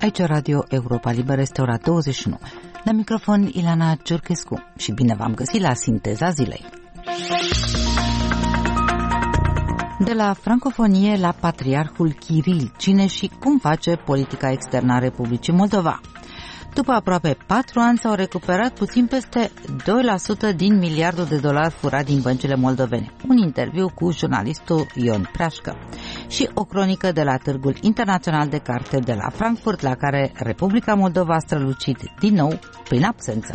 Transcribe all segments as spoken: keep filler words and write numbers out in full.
Aici Radio Europa Liberă, este ora douăzeci și nouă. La microfon Ilana Ciurchescu și bine v-am găsit la Sinteza Zilei. De la francofonie la Patriarhul Kiril, cine și cum face politica externă a Republicii Moldova. După aproape patru ani s-au recuperat puțin peste doi la sută din miliardul de dolari furat din băncile moldovene. Un interviu cu jurnalistul Ion Prașcă și o cronică de la Târgul Internațional de Carte de la Frankfurt, la care Republica Moldova a strălucit din nou prin absență.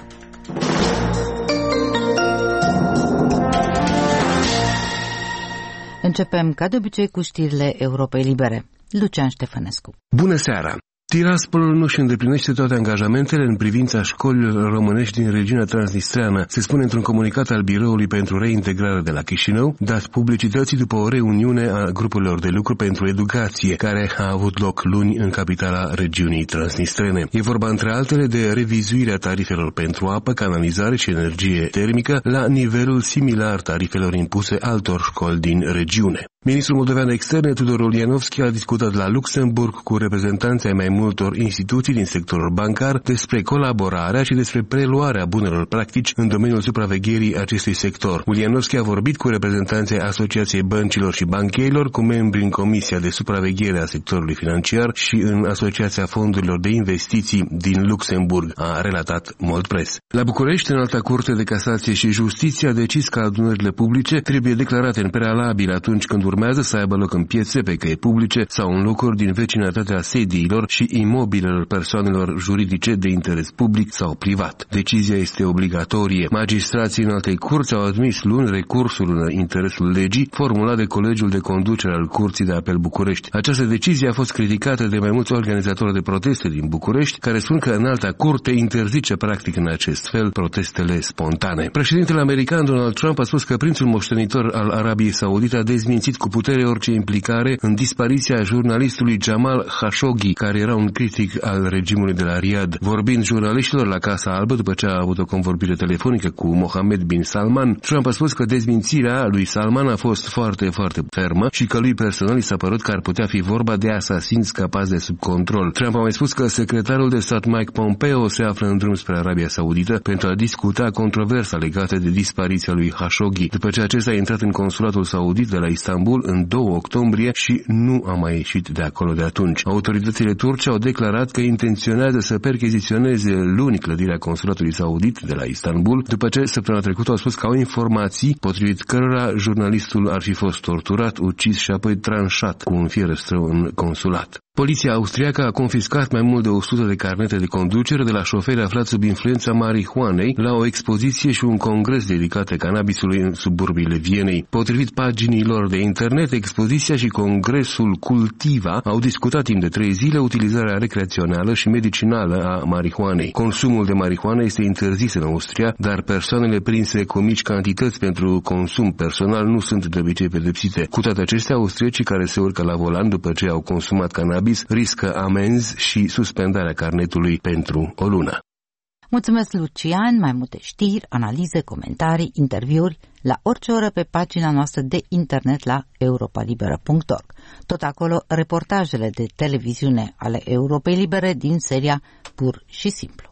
Începem ca de obicei cu știrile Europei Libere. Lucian Ștefănescu. Bună seara! Tiraspolul nu își îndeplinește toate angajamentele în privința școlilor românești din regiunea transnistreană, se spune într-un comunicat al Biroului pentru Reintegrare de la Chișinău, dat publicității după o reuniune a grupurilor de lucru pentru educație, care a avut loc luni în capitala regiunii transnistrene. E vorba între altele de revizuirea tarifelor pentru apă, canalizare și energie termică la nivelul similar tarifelor impuse altor școli din regiune. Ministrul moldovean de externe, Tudor Ulianovski, a discutat la Luxemburg cu reprezentanții ai mai multor instituții din sectorul bancar despre colaborarea și despre preluarea bunelor practici în domeniul supravegherii acestui sector. Ulianovski a vorbit cu reprezentanții Asociației Băncilor și Bancherilor, cu membri în Comisia de Supraveghere a sectorului financiar și în Asociația Fondurilor de Investiții din Luxemburg, a relatat Moldpress. La București, Înalta Curte de Casație și Justiție a decis că adunările publice trebuie declarate în prealabil atunci când urmează să aibă loc în piețe, pe căi publice sau în locuri din vecinătatea sediilor și imobilelor persoanelor juridice de interes public sau privat. Decizia este obligatorie. Magistrații în altei curți au admis luni recursul în interesul legii formulat de Colegiul de Conducere al Curții de Apel București. Această decizie a fost criticată de mai mulți organizatori de proteste din București, care spun că Înalta Curte interzice practic în acest fel protestele spontane. Președintele american Donald Trump a spus că prințul moștenitor al Arabiei Saudite a dezmințit cu putere orice implicare în dispariția jurnalistului Jamal Khashoggi, care era un critic al regimului de la Riyadh. Vorbind jurnaliștilor la Casa Albă după ce a avut o convorbire telefonică cu Mohammed bin Salman, Trump a spus că dezmințirea lui Salman a fost foarte, foarte fermă și că lui personal i s-a părut că ar putea fi vorba de asasini scăpați de sub control. Trump a mai spus că secretarul de stat Mike Pompeo se află în drum spre Arabia Saudită pentru a discuta controversa legată de dispariția lui Khashoggi, după ce acesta a intrat în consulatul saudit de la Istanbul în doi octombrie și nu a mai ieșit de acolo de atunci. Autoritățile turce au declarat că intenționează să percheziționeze luni clădirea consulatului saudit de la Istanbul, după ce săptămâna trecută au spus că au informații potrivit cărora jurnalistul ar fi fost torturat, ucis și apoi tranșat cu un fierăstrău în consulat. Poliția austriacă a confiscat mai mult de o sută de carnete de conducere de la șoferi aflați sub influența marihuanei la o expoziție și un congres dedicate cannabisului în suburbiile Vienei. Potrivit paginilor de internet, expoziția și congresul Cultiva au discutat timp de trei zile utilizarea recreațională și medicinală a marihuanei. Consumul de marihuană este interzis în Austria, dar persoanele prinse cu mici cantități pentru consum personal nu sunt de obicei pedepsite. Cu toate acestea, austriecii care se urcă la volan după ce au consumat cannabis riscă amenzi și suspendarea carnetului pentru o lună. Mulțumesc, Lucian. Mai multe știri, analize, comentarii, interviuri la orice oră pe pagina noastră de internet la europa liberă punct org. Tot acolo reportajele de televiziune ale Europei Libere din seria Pur și Simplu.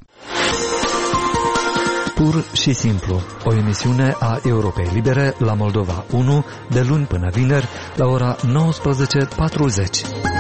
Pur și Simplu, o emisiune a Europei Libere la Moldova unu, de luni până vineri, la ora nouăsprezece patruzeci.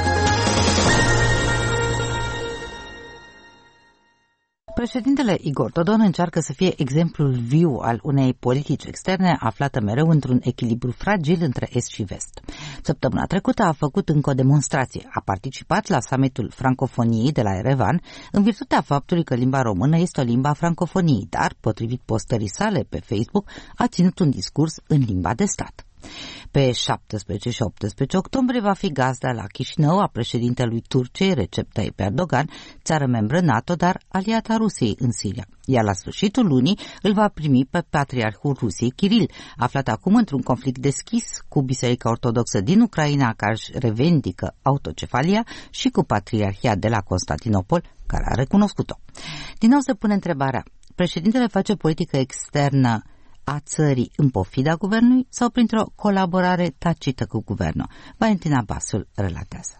Președintele Igor Dodon încearcă să fie exemplul viu al unei politici externe aflată mereu într-un echilibru fragil între est și vest. Săptămâna trecută a făcut încă o demonstrație. A participat la summitul francofoniei de la Erevan în virtutea faptului că limba română este o limba francofoniei, dar, potrivit postării sale pe Facebook, a ținut un discurs în limba de stat. Pe șaptesprezece și optsprezece octombrie va fi gazda la Chișinău a președintelui Turciei Recep Tayyip Erdogan, țară membră NATO, dar aliata Rusiei în Siria. Iar la sfârșitul lunii îl va primi pe Patriarhul Rusiei Kiril, aflat acum într-un conflict deschis cu Biserica Ortodoxă din Ucraina, care își revendică autocefalia, și cu Patriarhia de la Constantinopol, care a recunoscut-o. Din nou se pune întrebarea: președintele face politică externă a țării în pofida guvernului sau printr-o colaborare tacită cu guvernul? Valentina Basul relatează.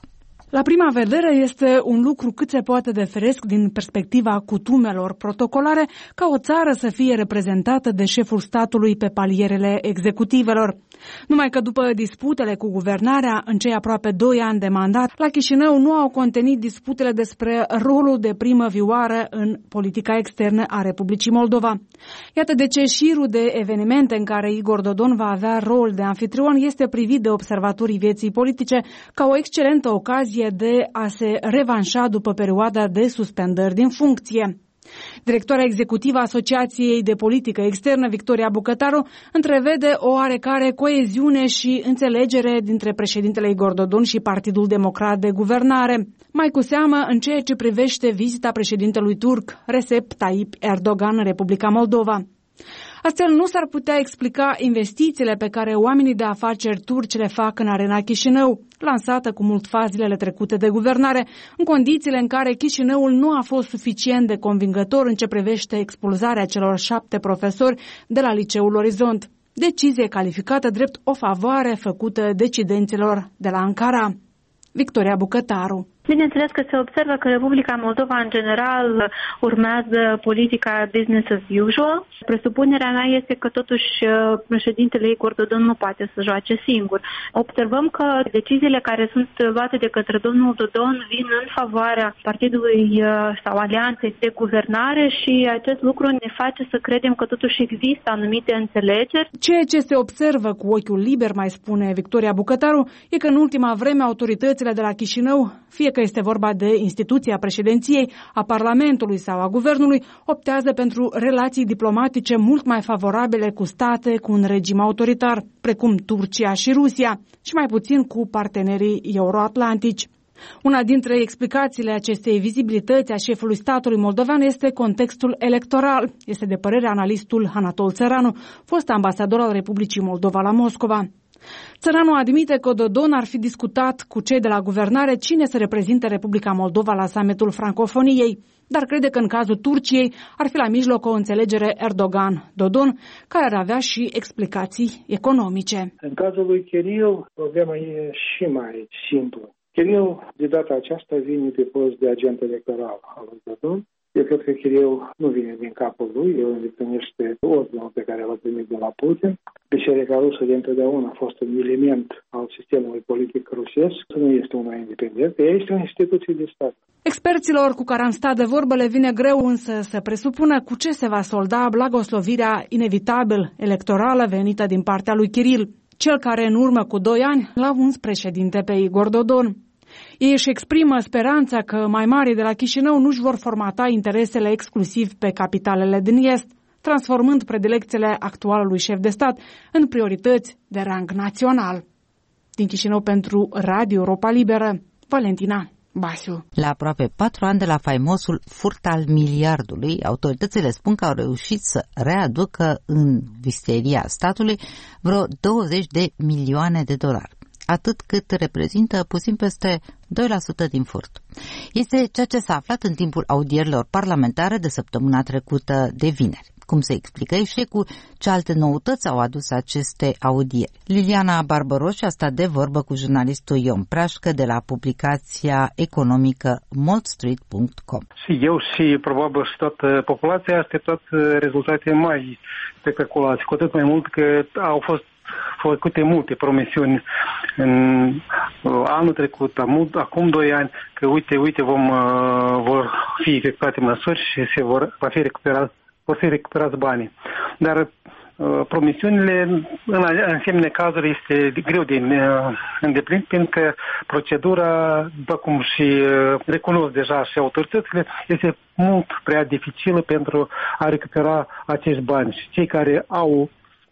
La prima vedere este un lucru cât se poate de feresc din perspectiva cutumelor protocolare ca o țară să fie reprezentată de șeful statului pe palierele executivelor. Numai că după disputele cu guvernarea în cei aproape doi ani de mandat, la Chișinău nu au contenit disputele despre rolul de primă vioară în politica externă a Republicii Moldova. Iată de ce șirul de evenimente în care Igor Dodon va avea rol de anfitrion este privit de observatorii vieții politice ca o excelentă ocazie de a se revanșa după perioada de suspendări din funcție. Directoarea executivă a Asociației de Politică Externă, Victoria Bucătaru, întrevede o oarecare coeziune și înțelegere dintre președintele Igor Dodon și Partidul Democrat de Guvernare, mai cu seamă în ceea ce privește vizita președintelui turc Recep Tayyip Erdogan în Republica Moldova. Astfel, nu s-ar putea explica investițiile pe care oamenii de afaceri turci le fac în Arena Chișinău, lansată cu mult faz zilele trecute de guvernare, în condițiile în care Chișinăul nu a fost suficient de convingător în ce privește expulzarea celor șapte profesori de la Liceul Orizont. Decizie calificată drept o favoare făcută decidenților de la Ankara. Victoria Bucătaru. Bineînțeles că se observă că Republica Moldova în general urmează politica business as usual. Presupunerea mea este că totuși președintele Igor Dodon nu poate să joace singur. Observăm că deciziile care sunt luate de către domnul Dodon vin în favoarea partidului sau alianței de guvernare și acest lucru ne face să credem că totuși există anumite înțelegeri. Ceea ce se observă cu ochiul liber, mai spune Victoria Bucătaru, e că în ultima vreme autoritățile de la Chișinău, fie că este vorba de instituția președinției, a Parlamentului sau a Guvernului, optează pentru relații diplomatice mult mai favorabile cu state cu un regim autoritar, precum Turcia și Rusia, și mai puțin cu partenerii euroatlantici. Una dintre explicațiile acestei vizibilități a șefului statului moldovean este contextul electoral, este de părere analistul Anatol Țăranu, fost ambasador al Republicii Moldova la Moscova. Țăranu admite că Dodon ar fi discutat cu cei de la guvernare cine să reprezinte Republica Moldova la summitul francofoniei, dar crede că în cazul Turciei ar fi la mijloc o înțelegere Erdogan-Dodon, care ar avea și explicații economice. În cazul lui Kiril, problema e și mai simplă. Kiril, de data aceasta, vine pe post de agent electoral al lui Dodon. Eu cred că Kiril nu vine din capul lui, el îndeplinește ordinul pe care l-a primit de la Putin. Biserica rusă de întotdeauna a fost un element al sistemului politic rusesc, nu este una independentă, ea este o instituție de stat. Experților cu care am stat de vorbă le vine greu însă să presupună cu ce se va solda blagoslovirea inevitabil electorală venită din partea lui Kiril, cel care în urmă cu doi ani l-a uns președinte pe Igor Dodon. Ei își exprimă speranța că mai mari de la Chișinău nu-și vor formata interesele exclusiv pe capitalele din Est, transformând predilecțiile actualului șef de stat în priorități de rang național. Din Chișinău pentru Radio Europa Liberă, Valentina Basiu. La aproape patru ani de la faimosul furt al miliardului, autoritățile spun că au reușit să readucă în visteria statului vreo douăzeci de milioane de dolari, atât cât reprezintă puțin peste doi la sută din furt. Este ceea ce s-a aflat în timpul audierilor parlamentare de săptămâna trecută de vineri. Cum se explică eșecul, ce alte noutăți au adus aceste audieri? Liliana Barbaroș a stat de vorbă cu jurnalistul Ion Prașcă de la publicația economică moldstreet punct com. Și eu și probabil și toată populația a așteptat rezultate mai spectaculoase, cu atât mai mult că au fost făcute multe promisiuni în anul trecut, acum doi ani, că uite, uite, vom, vor fi efectuate măsuri și se vor, va fi recuperat, vor fi recuperați banii. Dar promisiunile în asemenea cazuri este greu de îndeplinit, pentru că procedura, după cum și recunosc deja și autoritățile, este mult prea dificilă pentru a recupera acești bani. Și cei care au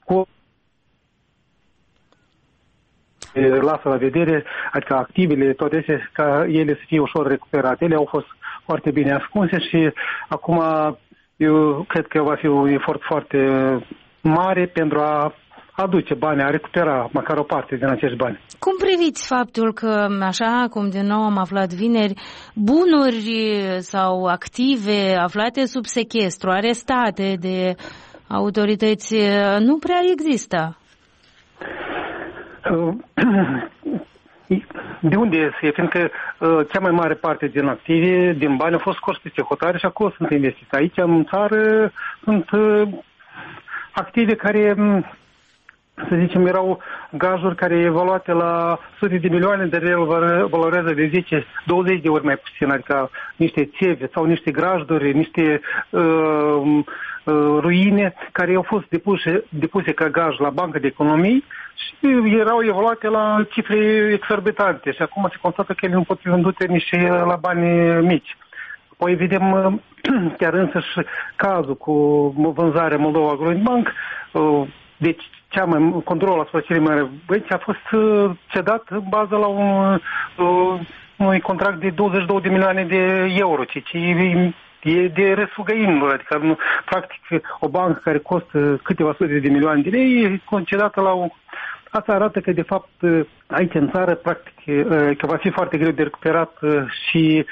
lasă la vedere, adică activele, toate astea, ca ele să fie ușor recuperate. Ele au fost foarte bine ascunse și acum eu cred că va fi un efort foarte mare pentru a aduce bani, a recupera măcar o parte din acești bani. Cum priviți faptul că, așa cum din nou am aflat vineri, bunuri sau active aflate sub sechestru, arestate de autorități, nu prea există? de unde este? Fiindcă uh, cea mai mare parte din active, din bani, au fost scos peste hotare și acolo sunt investiți. Aici, în țară, sunt uh, active care, să zicem, erau gajuri care evaluate la sute de milioane, dar el valorează de zece douăzeci de ori mai puțin, adică niște țevi sau niște grajduri, niște uh, uh, ruine care au fost depuse, depuse ca gaj la Banca de Economii și erau evaluate la cifre exorbitante și acum se constată că ele nu pot fi vândute nici la bani mici. Apoi vedem chiar însăși cazul cu vânzarea Moldova Agrobank, deci cea mai, controlul asupra celei mai băieți a fost cedat în bază la un, un contract de douăzeci și două de milioane de euro, ceea ce e de răsfugăin, adică nu, practic o bancă care costă câteva sute de milioane de lei e concedată la o... Asta arată că, de fapt, aici în țară, practic, că va fi foarte greu de recuperat și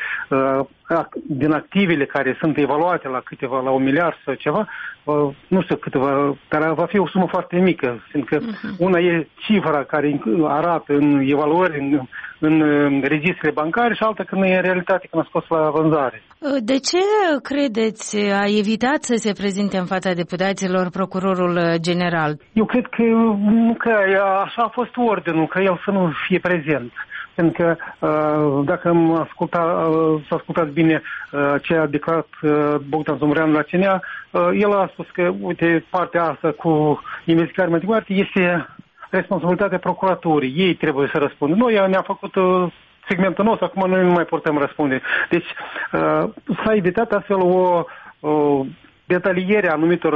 din activele care sunt evaluate la câteva, la un miliard sau ceva, nu știu câteva, dar va fi o sumă foarte mică, fiindcă uh-huh. una e cifra care arată în evaluări, în, în registrele bancare și alta când e în realitate când a scos la vânzare. De ce credeți a evitat să se prezinte în fața deputaților procurorul general? Eu cred că, că așa a fost ordinul, că el să nu fie prezent. Pentru că dacă am ascultat, s-a ascultat bine ce a declarat Bogdan Zomoreanu la C N A, el a spus că, uite, partea asta cu investigare mai departe este responsabilitatea procuraturii. Ei trebuie să răspundă. Noi ne-am făcut segmentul nostru, acum noi nu mai putem răspunde. Deci s-a evitat astfel o, o detaliere a anumitor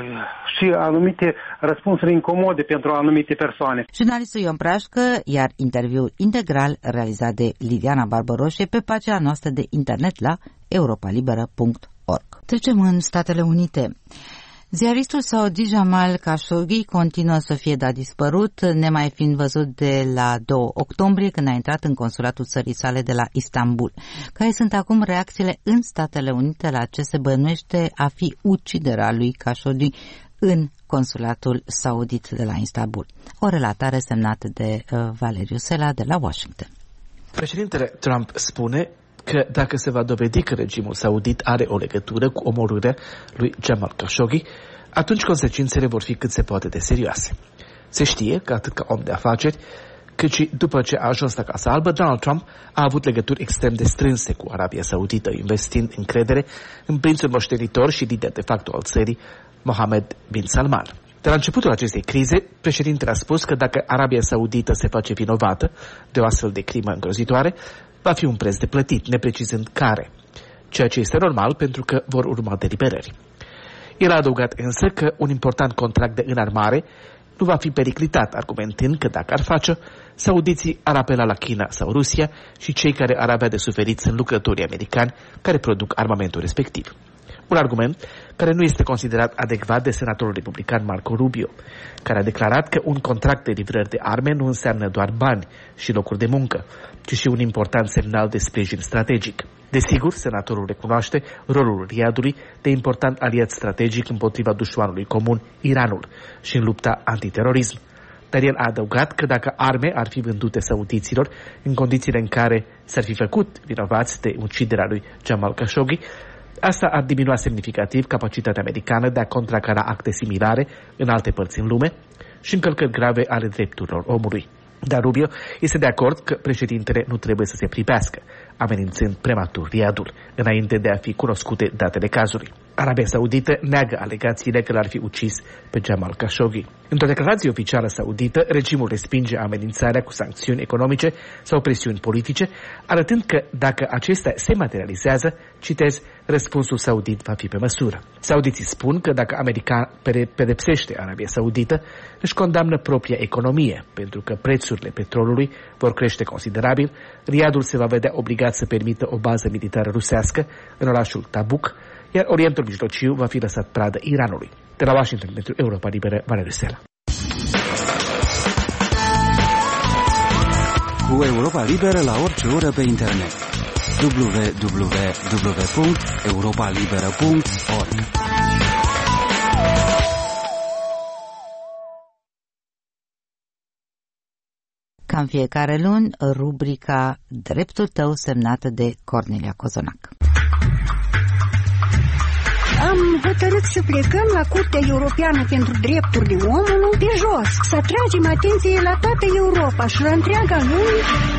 și anumite răspunsuri incomode pentru anumite persoane. Jurnalistul Ion Prașcă, iar interviul integral realizat de Liliana Barbaroșe pe pagina noastră de internet la europa liberă punct org. Trecem în Statele Unite. Ziaristul saudi Jamal Khashoggi continuă să fie dat dispărut, nemai fiind văzut de la doi octombrie, când a intrat în consulatul țării sale de la Istanbul. Care sunt acum reacțiile în Statele Unite la ce se bănuiește a fi uciderea lui Khashoggi în consulatul saudit de la Istanbul? O relatare semnată de uh, Valeriu Sela de la Washington. Președintele Trump spune că dacă se va dovedi că regimul saudit are o legătură cu omorârea lui Jamal Khashoggi, atunci consecințele vor fi cât se poate de serioase. Se știe că atât ca om de afaceri, cât și după ce a ajuns la Casa Albă, Donald Trump a avut legături extrem de strânse cu Arabia Saudită, investind încredere în prințul moștenitor și lider de facto al țării, Mohammed bin Salman. De la începutul acestei crize, președintele a spus că dacă Arabia Saudită se face vinovată de o astfel de crimă îngrozitoare, va fi un preț de plătit, neprecizând care, ceea ce este normal pentru că vor urma deliberări. El a adăugat însă că un important contract de înarmare nu va fi periclitat, argumentând că dacă ar face, saudiții ar apela la China sau Rusia și cei care ar avea de suferit sunt lucrătorii americani care produc armamentul respectiv. Un argument care nu este considerat adecvat de senatorul republican Marco Rubio, care a declarat că un contract de livrări de arme nu înseamnă doar bani și locuri de muncă, ci și un important semnal de sprijin strategic. Desigur, senatorul recunoaște rolul Riadului de important aliat strategic împotriva dușmanului comun, Iranul, și în lupta antiterorism. Dar el a adăugat că dacă arme ar fi vândute saudiților în condițiile în care s-ar fi făcut vinovați de uciderea lui Jamal Khashoggi, asta ar diminua semnificativ capacitatea americană de a contracara acte similare în alte părți în lume și încălcări grave ale drepturilor omului. Dar Rubio este de acord că președintele nu trebuie să se pripească, amenințând prematur Riadul, înainte de a fi cunoscute datele cazului. Arabia Saudită neagă alegațiile că l-ar fi ucis pe Jamal Khashoggi. Într-o declarație oficială saudită, regimul respinge amenințarea cu sancțiuni economice sau presiuni politice, arătând că dacă acestea se materializează, citez, răspunsul saudit va fi pe măsură. Saudiții spun că dacă America pedepsește Arabia Saudită, își condamnă propria economie, pentru că prețurile petrolului vor crește considerabil, Riadul se va vedea obligat să permită o bază militară rusească în orașul Tabuk, iar Orientul Mijlociu va fi lăsat pradă Iranului. De la Washington pentru Europa Liberă, Valeriu Sela. Cu Europa Liberă la orice oră pe internet. w w w punct europa liberă punct org Ca în fiecare luni, rubrica Dreptul tău, semnată de Cornelia Cozonac. Am hotărât să plecăm la Curtea Europeană pentru Drepturile Omului de jos, să atragem atenție la toată Europa și la întreaga lume.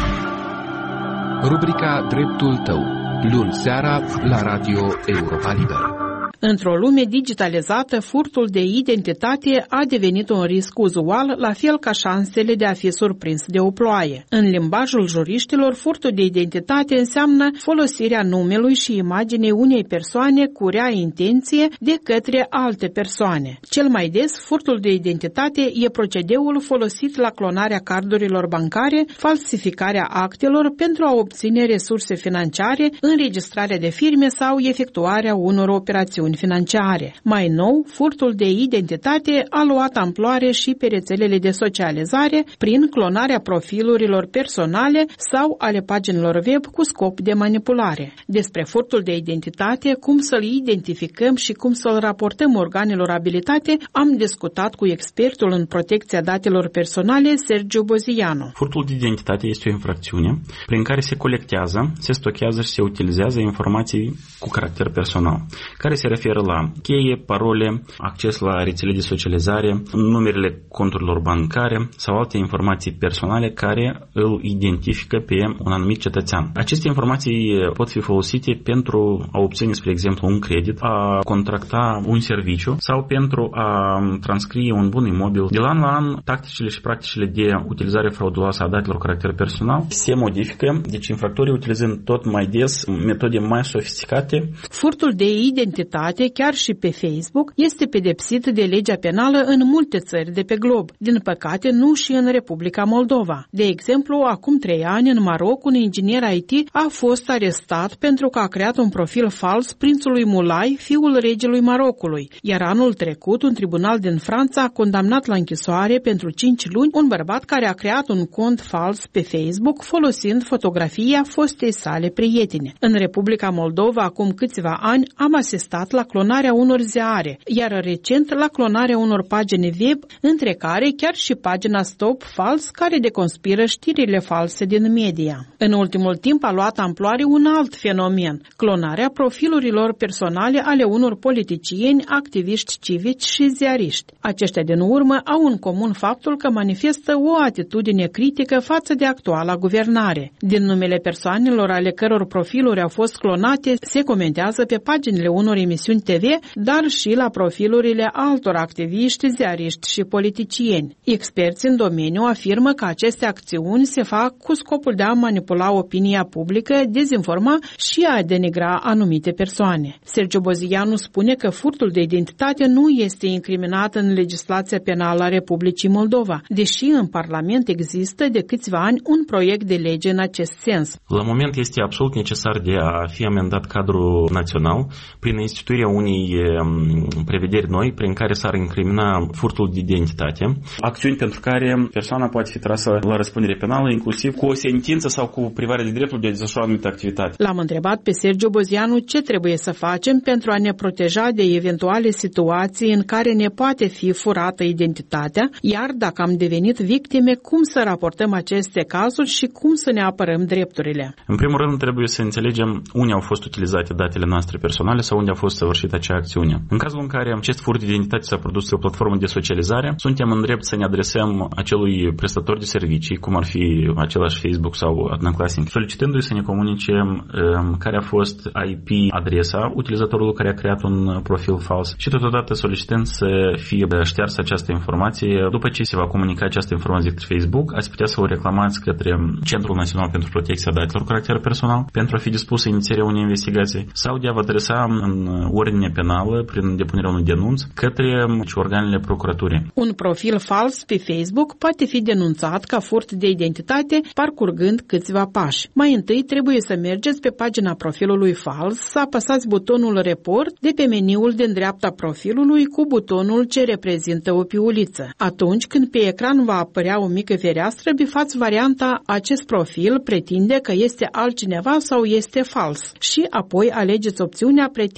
Rubrica Dreptul tău, luni seara la Radio Europa Liberă. Într-o lume digitalizată, furtul de identitate a devenit un risc uzual, la fel ca șansele de a fi surprins de o ploaie. În limbajul juriștilor, furtul de identitate înseamnă folosirea numelui și imaginei unei persoane cu rea intenție de către alte persoane. Cel mai des, furtul de identitate e procedeul folosit la clonarea cardurilor bancare, falsificarea actelor pentru a obține resurse financiare, înregistrarea de firme sau efectuarea unor operațiuni financiare. Mai nou, furtul de identitate a luat amploare și pe rețelele de socializare prin clonarea profilurilor personale sau ale paginilor web cu scop de manipulare. Despre furtul de identitate, cum să-l identificăm și cum să-l raportăm organelor abilitate, am discutat cu expertul în protecția datelor personale, Sergiu Bozianu. Furtul de identitate este o infracțiune prin care se colectează, se stochează și se utilizează informații cu caracter personal, care se referă la cheie, parole, acces la rețele de socializare, numerele conturilor bancare sau alte informații personale care îl identifică pe un anumit cetățean. Aceste informații pot fi folosite pentru a obține, spre exemplu, un credit, a contracta un serviciu sau pentru a transcrie un bun imobil. De la an la an, tacticile și practicile de utilizare frauduloasă a datelor cu caracter personal se modifică, deci infractorii utilizând tot mai des metode mai sofisticate. Furtul de identitate, chiar și pe Facebook, este pedepsit de legea penală în multe țări de pe glob. Din păcate, nu și în Republica Moldova. De exemplu, acum trei ani, în Maroc, un inginer I T a fost arestat pentru că a creat un profil fals prințului Mulai, fiul regelui Marocului. Iar anul trecut, un tribunal din Franța a condamnat la închisoare pentru cinci luni un bărbat care a creat un cont fals pe Facebook folosind fotografia fostei sale prietene. În Republica Moldova, acum câțiva ani, am asistat la clonarea unor ziare, iar recent la clonarea unor pagini web, între care chiar și pagina Stop Fals, care deconspiră știrile false din media. În ultimul timp a luat amploare un alt fenomen, clonarea profilurilor personale ale unor politicieni, activiști civici și ziariști. Aceștia din urmă au în comun faptul că manifestă o atitudine critică față de actuala guvernare. Din numele persoanelor ale căror profiluri au fost clonate, se comentează pe paginile unor emisiuni T V, dar și la profilurile altor activiști, ziariști și politicieni. Experți în domeniu afirmă că aceste acțiuni se fac cu scopul de a manipula opinia publică, dezinforma și a denigra anumite persoane. Sergiu Bozianu spune că furtul de identitate nu este incriminat în legislația penală a Republicii Moldova, deși în Parlament există de câțiva ani un proiect de lege în acest sens. La moment este absolut necesar de a fi amendat cadrul național prin instituirea unei prevederi noi prin care s-ar incrimina furtul de identitate, acțiuni pentru care persoana poate fi trasă la răspundere penală, inclusiv cu o sentință sau cu privare de dreptul de a desfășura anumită activitate. L-am întrebat pe Sergiu Bozianu ce trebuie să facem pentru a ne proteja de eventuale situații în care ne poate fi furată identitatea, iar dacă am devenit victime, cum să raportăm aceste cazuri și cum să ne apărăm drepturile. În primul rând, trebuie să înțelegem unde au fost utilizate datele noastre personale sau unde a fost săvârșită acea acțiune. În cazul în care acest furt de identitate s-a produs pe o platformă de socializare, suntem în drept să ne adresăm acelui prestator de servicii, cum ar fi același Facebook sau Adnaclassing, solicitându-i să ne comunice um, care a fost I P adresa utilizatorului care a creat un profil fals și totodată solicitând să fie ștearsă această informație. După ce se va comunica această informație către Facebook, ați putea să o reclamați către Centrul Național pentru Protecția Datelor cu caracter personal pentru a fi dispusă inițierea unei investigații sau de a vă adresa în ordine penală prin depunerea unui denunț către organele procuraturii. Un profil fals pe Facebook poate fi denunțat ca furt de identitate parcurgând câțiva pași. Mai întâi trebuie să mergeți pe pagina profilului fals, să apăsați butonul Report de pe meniul din dreapta profilului cu butonul ce reprezintă o piuliță. Atunci când pe ecran va apărea o mică fereastră, bifați varianta acest profil pretinde că este altcineva sau este fals și apoi alegeți opțiunea pretinde că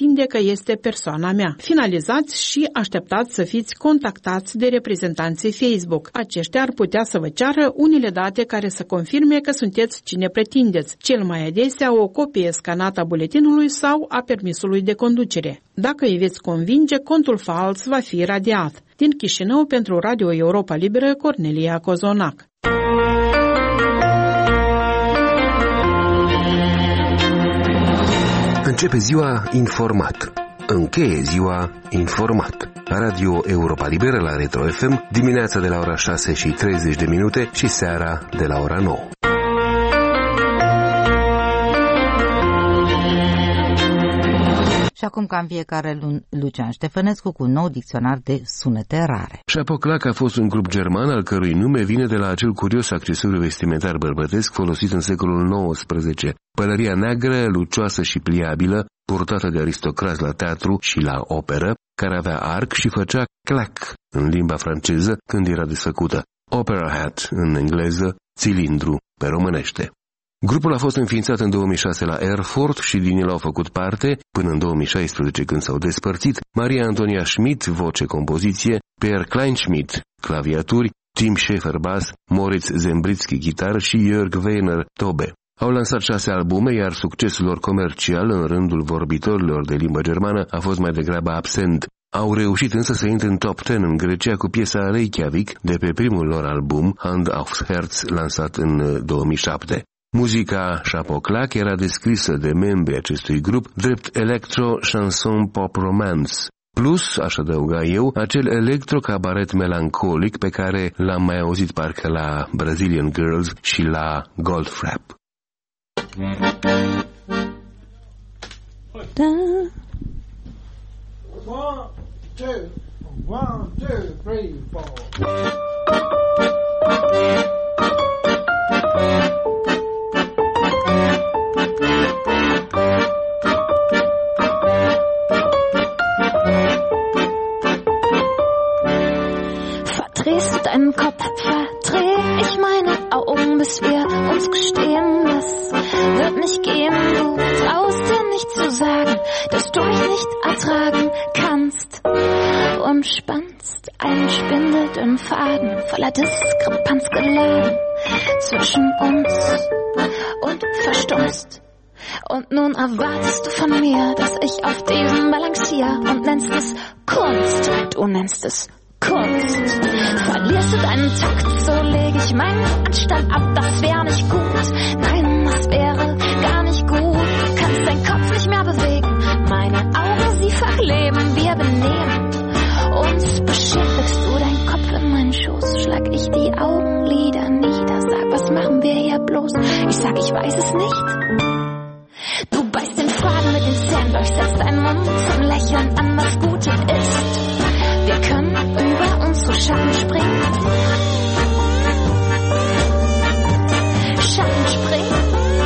este persoana mea. Finalizați și așteptați să fiți contactați de reprezentanții Facebook. Aceștia ar putea să vă ceară unele date care să confirme că sunteți cine pretindeți, cel mai adesea o copie scanată a buletinului sau a permisului de conducere. Dacă îi veți convinge, contul fals va fi radiat. Din Chișinău, pentru Radio Europa Liberă, Cornelia Cozonac. Începe ziua informat. Încheie ziua informat. Radio Europa Liberă la Retro F M, dimineața de la ora șase și treizeci de minute și seara de la ora nouă. Și acum, ca în fiecare luni, Lucian Ștefănescu cu un nou dicționar de sunete rare. Șapoclac a fost un grup german al cărui nume vine de la acel curios accesoriu vestimentar bărbătesc folosit în secolul nouăsprezece. Pălăria neagră, lucioasă și pliabilă, purtată de aristocrați la teatru și la operă, care avea arc și făcea clac în limba franceză când era desfăcută. Opera hat în engleză, cilindru pe românește. Grupul a fost înființat în două mii șase la Erfurt și din el au făcut parte, până în două mii șaisprezece când s-au despărțit, Maria Antonia Schmidt, voce-compoziție, Pierre Kleinschmidt, claviaturi, Tim Schaefer bas, Moritz Zembritsky chitară și Jörg Weiner tobe. Au lansat șase albume, iar succesul lor comercial în rândul vorbitorilor de limbă germană a fost mai degrabă absent. Au reușit însă să intre în top zece în Grecia cu piesa Reykjavik de pe primul lor album, Hand aufs Herz, lansat în două mii șapte. Muzica Șapoclac era descrisă de membrii acestui grup drept electro-chanson-pop-romance. Plus, aș adăuga eu, acel electro-cabaret melancolic pe care l-am mai auzit parcă la Brazilian Girls și la Goldfrapp. Da. One, two, one, two, three, four. Verdrehst du deinen Kopf, verdreh ich meine Augen, bis wir uns gestehen, das wird nicht gehen. Du traust dir nicht zu sagen, dass du mich nicht ertragen kannst und spannst einen spindeldünnen Faden voller Diskrepanz geladen zwischen uns und verstummst. Und nun erwartest du von mir, dass ich auf diesem balancier und nennst es Kunst. Du nennst es Kunst. Verlierst du deinen Takt, so leg ich meinen Anstand ab, das wäre nicht gut. Nein, das wäre gar nicht gut. Du kannst deinen Kopf nicht mehr bewegen, meine Augen, sie verkleben, wir benehmen uns. Beschäftigst du deinen Kopf in meinen Schoß, schlag ich die Augenlider nieder, sag, was machen wir hier bloß? Ich sag, ich weiß es nicht. Du beißt den Faden mit den Zähnen, durchsetzt deinen Mund zum Lächeln an, was Gute ist. Wir können über unsere Schatten springen. Schatten springen.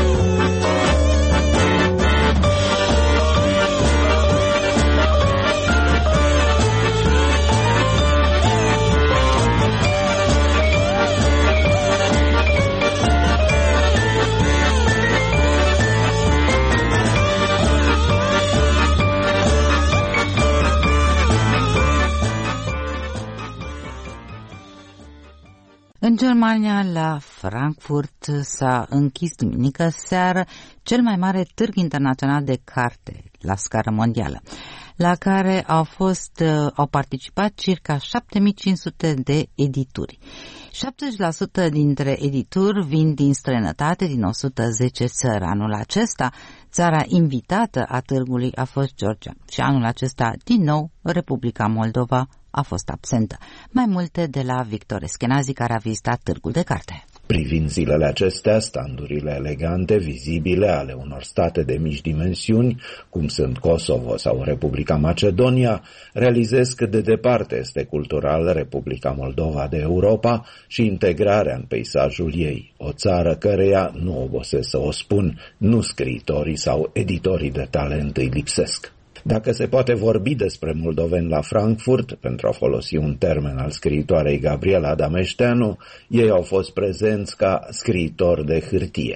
În Germania, la Frankfurt, s-a închis duminică seară cel mai mare târg internațional de carte la scară mondială, la care au, fost, au participat circa șapte mii cinci sute de edituri. șaptezeci la sută dintre edituri vin din străinătate, din o sută zece țări. Anul acesta, țara invitată a târgului a fost Georgia și anul acesta, din nou, Republica Moldova a fost absentă. Mai multe de la Victor Eschenazi, care a vizitat târgul de carte. Privind zilele acestea, standurile elegante, vizibile ale unor state de mici dimensiuni, cum sunt Kosovo sau Republica Macedonia, realizez cât de departe este cultural Republica Moldova de Europa și integrarea în peisajul ei, o țară căreia, nu obosesc să o spun, nu scriitorii sau editorii de talent îi lipsesc. Dacă se poate vorbi despre moldoveni la Frankfurt, pentru a folosi un termen al scriitoarei Gabriela Dameșteanu, ei au fost prezenți ca scriitori de hârtie,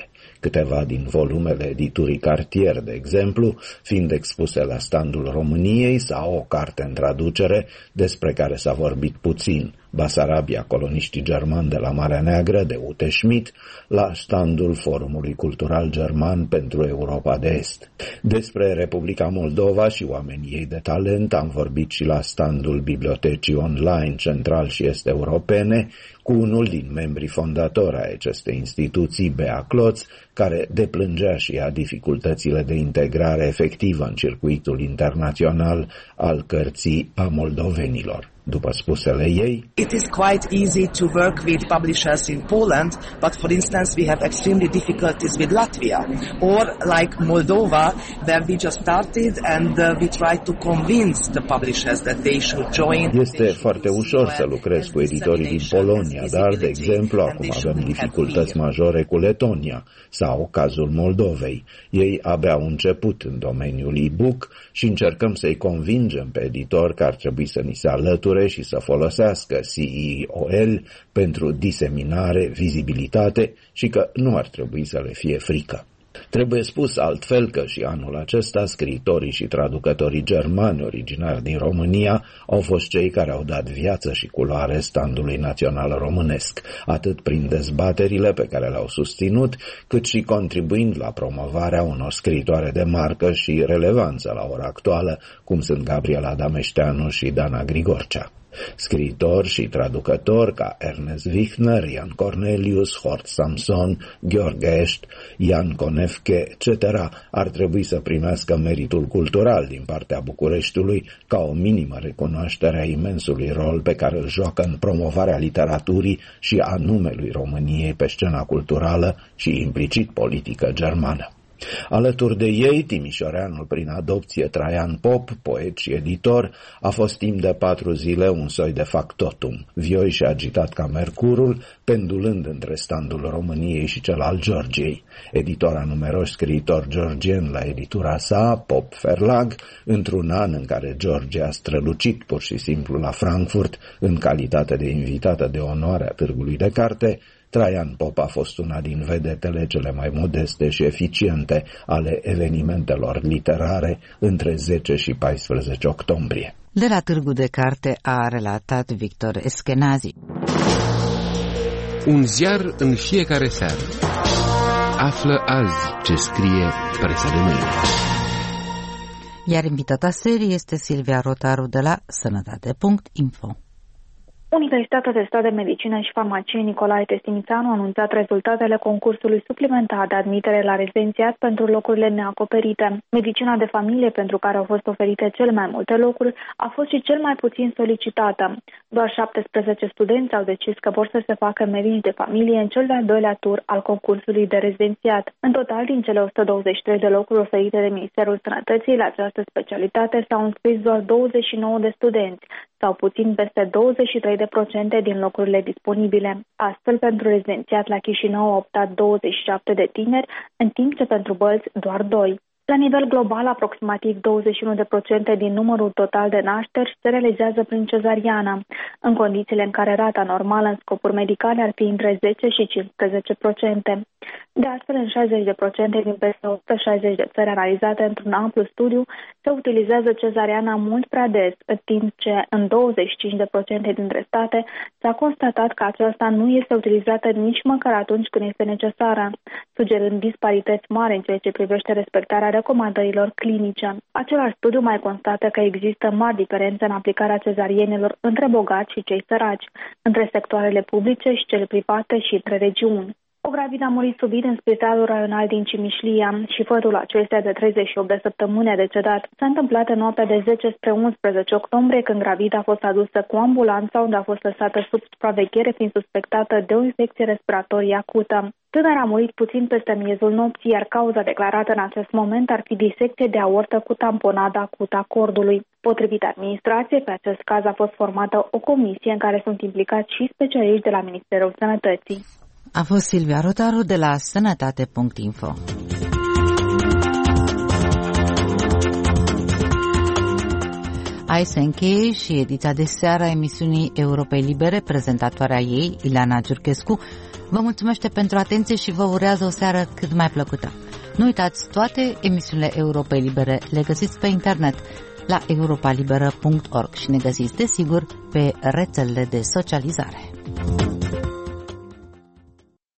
câteva din volumele editurii Cartier, de exemplu, fiind expuse la standul României, sau o carte în traducere despre care s-a vorbit puțin, Basarabia, coloniștii germani de la Marea Neagră, de Ute Schmidt, la standul Forumului Cultural German pentru Europa de Est. Despre Republica Moldova și oamenii ei de talent am vorbit și la standul Bibliotecii Online Central și Est Europene, cu unul din membrii fondatori ai acestei instituții, Bea Cloț, care deplângea și ea dificultățile de integrare efectivă în circuitul internațional al cărții a moldovenilor. După spusele ei, It is quite easy to work with publishers in Poland, but for instance we have extremely difficulties with Latvia, or like Moldova, where we just started and uh, we try to convince the publishers that they should join. Este foarte ușor să lucrez cu editorii din Polonia, dar, de exemplu, acum avem dificultăți majore cu Letonia sau cazul Moldovei. Ei abia au început în domeniul e-book și încercăm să-i convingem pe editor că ar trebui să ni se alăture și să folosească C E O L pentru diseminare, vizibilitate și că nu ar trebui să le fie frică. Trebuie spus altfel că și anul acesta scriitorii și traducătorii germani originari din România au fost cei care au dat viață și culoare standului național românesc, atât prin dezbaterile pe care le-au susținut, cât și contribuind la promovarea unor scriitoare de marcă și relevanță la ora actuală, cum sunt Gabriela Dameșteanu și Dana Grigorcea. Scriitori și traducători ca Ernest Wichner, Ian Cornelius, Hort Samson, Gheorghe Ești, Ian Conefche, et cetera ar trebui să primească meritul cultural din partea Bucureștiului ca o minimă recunoaștere a imensului rol pe care îl joacă în promovarea literaturii și a numelui României pe scena culturală și implicit politică germană. Alături de ei, timișoreanul prin adopție Traian Pop, poet și editor, a fost timp de patru zile un soi de factotum, vioi și agitat ca mercurul, pendulând între standul României și cel al Georgiei. Editor a numeroși scriitori georgieni la editura sa, Pop Verlag, într-un an în care Georgia a strălucit pur și simplu la Frankfurt în calitate de invitată de onoare a Târgului de Carte, Traian Pop a fost una din vedetele cele mai modeste și eficiente ale evenimentelor literare între zece și paisprezece octombrie. De la Târgu de Carte a relatat Victor Eschenazi. Un ziar în fiecare seară. Află azi ce scrie presa de mâine. Iar invitata serii este Silvia Rotaru de la sănătate punct info. Universitatea de Stat de Medicină și Farmacie Nicolae Testinițanu a anunțat rezultatele concursului suplimentar de admitere la rezidențiat pentru locurile neacoperite. Medicina de familie, pentru care au fost oferite cele mai multe locuri, a fost și cel mai puțin solicitată. Doar șaptesprezece studenți au decis că vor să se facă medici de familie în cel de-al doilea tur al concursului de rezidențiat. În total, din cele o sută douăzeci și trei de locuri oferite de Ministerul Sănătății la această specialitate s-au înscris doar douăzeci și nouă de studenți, sau puțin peste douăzeci și trei de procente din locurile disponibile. Astfel, pentru rezidențiat la Chișinău au optat douăzeci și șapte de tineri, în timp ce pentru bălți doar doi. La nivel global, aproximativ douăzeci și unu de procente din numărul total de nașteri se realizează prin cezariană, în condițiile în care rata normală în scopuri medicale ar fi între zece și cincisprezece procente. De astfel, în șaizeci de procente din peste o sută șaizeci de țări analizate într-un amplu studiu, se utilizează cezariana mult prea des, în timp ce în douăzeci și cinci de procente dintre state s-a constatat că aceasta nu este utilizată nici măcar atunci când este necesară, sugerând disparități mari în ceea ce privește respectarea recomandărilor clinice. Același studiu mai constată că există mari diferențe în aplicarea cezarienelor între bogați și cei săraci, între sectoarele publice și cele private și între regiuni. O gravidă a murit subit în spitalul raional din Cimișlia și fătul acesteia de treizeci și opt de săptămâni a decedat. S-a întâmplat în noaptea de zece spre unsprezece octombrie, când gravida a fost adusă cu ambulanța, unde a fost lăsată sub supraveghere fiind suspectată de o infecție respiratorie acută. Tânăra a murit puțin peste miezul nopții, iar cauza declarată în acest moment ar fi disecție de aortă cu tamponada acută a cordului. Potrivit administrației, pe acest caz a fost formată o comisie în care sunt implicați și specialiști de la Ministerul Sănătății. A fost Silvia Rotaru de la sănătate punct info. Aici se încheie și ediția de seară a emisiunii Europei Libere. Prezentatoarea ei, Ileana Giurchescu, Vă mulțumește pentru atenție și vă urează o seară cât mai plăcută. Nu uitați, toate emisiunile Europei Libere le găsiți pe internet la europa liberă punct org și ne găsiți, desigur, pe rețelele de socializare.